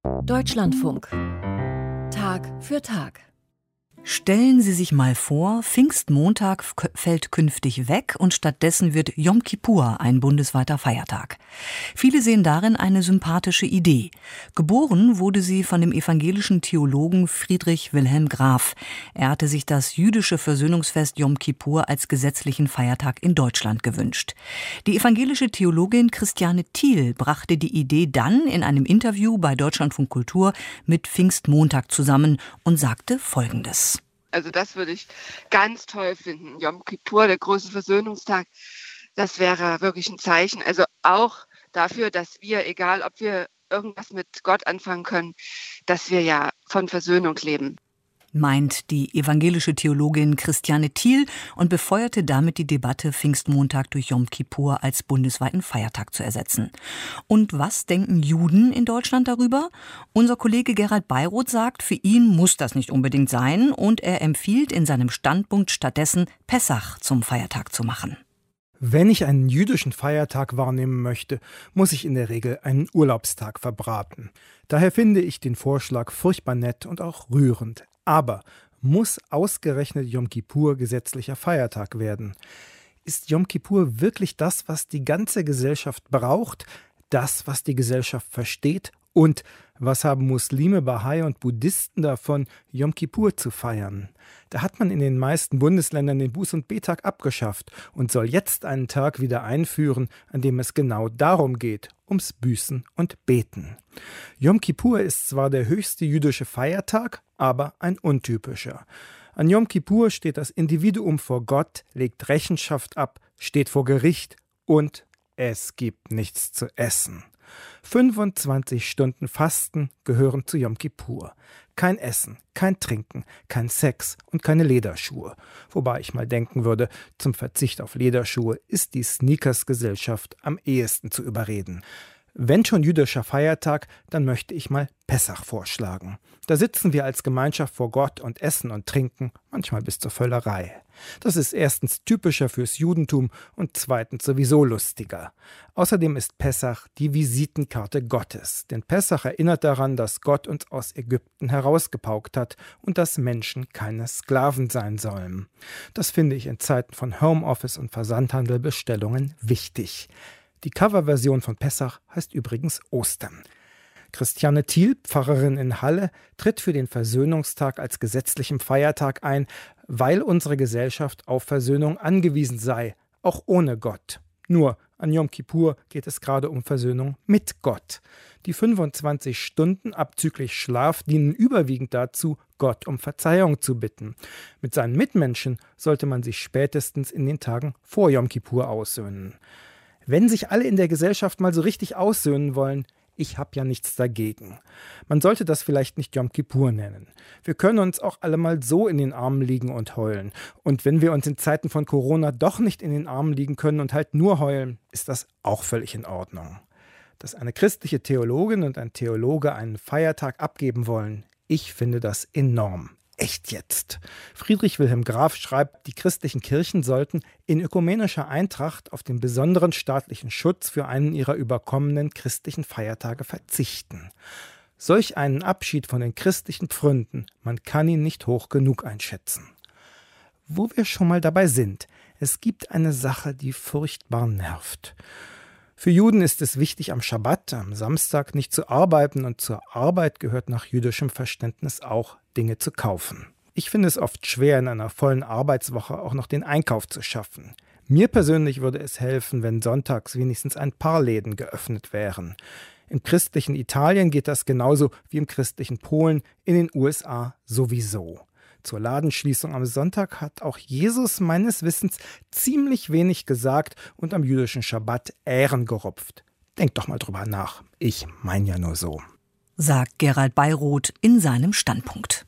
Deutschlandfunk. Tag für Tag. Stellen Sie sich mal vor, Pfingstmontag fällt künftig weg und stattdessen wird Jom Kippur ein bundesweiter Feiertag. Viele sehen darin eine sympathische Idee. Geboren wurde sie von dem evangelischen Theologen Friedrich Wilhelm Graf. Er hatte sich das jüdische Versöhnungsfest Jom Kippur als gesetzlichen Feiertag in Deutschland gewünscht. Die evangelische Theologin Christiane Thiel brachte die Idee dann in einem Interview bei Deutschlandfunk Kultur mit Pfingstmontag zusammen und sagte Folgendes. Also das würde ich ganz toll finden. Jom Kippur, der große Versöhnungstag, das wäre wirklich ein Zeichen. Also auch dafür, dass wir, egal ob wir irgendwas mit Gott anfangen können, dass wir ja von Versöhnung leben. Meint die evangelische Theologin Christiane Thiel und befeuerte damit die Debatte, Pfingstmontag durch Jom Kippur als bundesweiten Feiertag zu ersetzen. Und was denken Juden in Deutschland darüber? Unser Kollege Gerald Beiroth sagt, für ihn muss das nicht unbedingt sein und er empfiehlt in seinem Standpunkt stattdessen, Pessach zum Feiertag zu machen. Wenn ich einen jüdischen Feiertag wahrnehmen möchte, muss ich in der Regel einen Urlaubstag verbraten. Daher finde ich den Vorschlag furchtbar nett und auch rührend. Aber muss ausgerechnet Jom Kippur gesetzlicher Feiertag werden? Ist Jom Kippur wirklich das, was die ganze Gesellschaft braucht, das, was die Gesellschaft versteht? Und was haben Muslime, Bahai und Buddhisten davon, Jom Kippur zu feiern? Da hat man in den meisten Bundesländern den Buß- und Bettag abgeschafft und soll jetzt einen Tag wieder einführen, an dem es genau darum geht, ums Büßen und Beten. Jom Kippur ist zwar der höchste jüdische Feiertag, aber ein untypischer. An Jom Kippur steht das Individuum vor Gott, legt Rechenschaft ab, steht vor Gericht und es gibt nichts zu essen. 25 Stunden Fasten gehören zu Jom Kippur. Kein Essen, kein Trinken, kein Sex und keine Lederschuhe. Wobei ich mal denken würde, zum Verzicht auf Lederschuhe ist die Sneakers-Gesellschaft am ehesten zu überreden. Wenn schon jüdischer Feiertag, dann möchte ich mal Pessach vorschlagen. Da sitzen wir als Gemeinschaft vor Gott und essen und trinken, manchmal bis zur Völlerei. Das ist erstens typischer fürs Judentum und zweitens sowieso lustiger. Außerdem ist Pessach die Visitenkarte Gottes. Denn Pessach erinnert daran, dass Gott uns aus Ägypten herausgepaukt hat und dass Menschen keine Sklaven sein sollen. Das finde ich in Zeiten von Homeoffice und Versandhandelbestellungen wichtig. Die Coverversion von Pessach heißt übrigens Ostern. Christiane Thiel, Pfarrerin in Halle, tritt für den Versöhnungstag als gesetzlichen Feiertag ein, weil unsere Gesellschaft auf Versöhnung angewiesen sei, auch ohne Gott. Nur an Jom Kippur geht es gerade um Versöhnung mit Gott. Die 25 Stunden abzüglich Schlaf dienen überwiegend dazu, Gott um Verzeihung zu bitten. Mit seinen Mitmenschen sollte man sich spätestens in den Tagen vor Jom Kippur aussöhnen. Wenn sich alle in der Gesellschaft mal so richtig aussöhnen wollen, ich habe ja nichts dagegen. Man sollte das vielleicht nicht Jom Kippur nennen. Wir können uns auch alle mal so in den Armen liegen und heulen. Und wenn wir uns in Zeiten von Corona doch nicht in den Armen liegen können und halt nur heulen, ist das auch völlig in Ordnung. Dass eine christliche Theologin und ein Theologe einen Feiertag abgeben wollen, ich finde das enorm. Echt jetzt. Friedrich Wilhelm Graf schreibt, die christlichen Kirchen sollten in ökumenischer Eintracht auf den besonderen staatlichen Schutz für einen ihrer überkommenen christlichen Feiertage verzichten. Solch einen Abschied von den christlichen Pfründen, man kann ihn nicht hoch genug einschätzen. Wo wir schon mal dabei sind, es gibt eine Sache, die furchtbar nervt. Für Juden ist es wichtig, am Schabbat, am Samstag, nicht zu arbeiten und zur Arbeit gehört nach jüdischem Verständnis auch, Dinge zu kaufen. Ich finde es oft schwer, in einer vollen Arbeitswoche auch noch den Einkauf zu schaffen. Mir persönlich würde es helfen, wenn sonntags wenigstens ein paar Läden geöffnet wären. Im christlichen Italien geht das genauso wie im christlichen Polen, in den USA sowieso. Zur Ladenschließung am Sonntag hat auch Jesus meines Wissens ziemlich wenig gesagt und am jüdischen Schabbat Ähren gerupft. Denkt doch mal drüber nach. Ich meine ja nur so. Sagt Gerald Beiroth in seinem Standpunkt.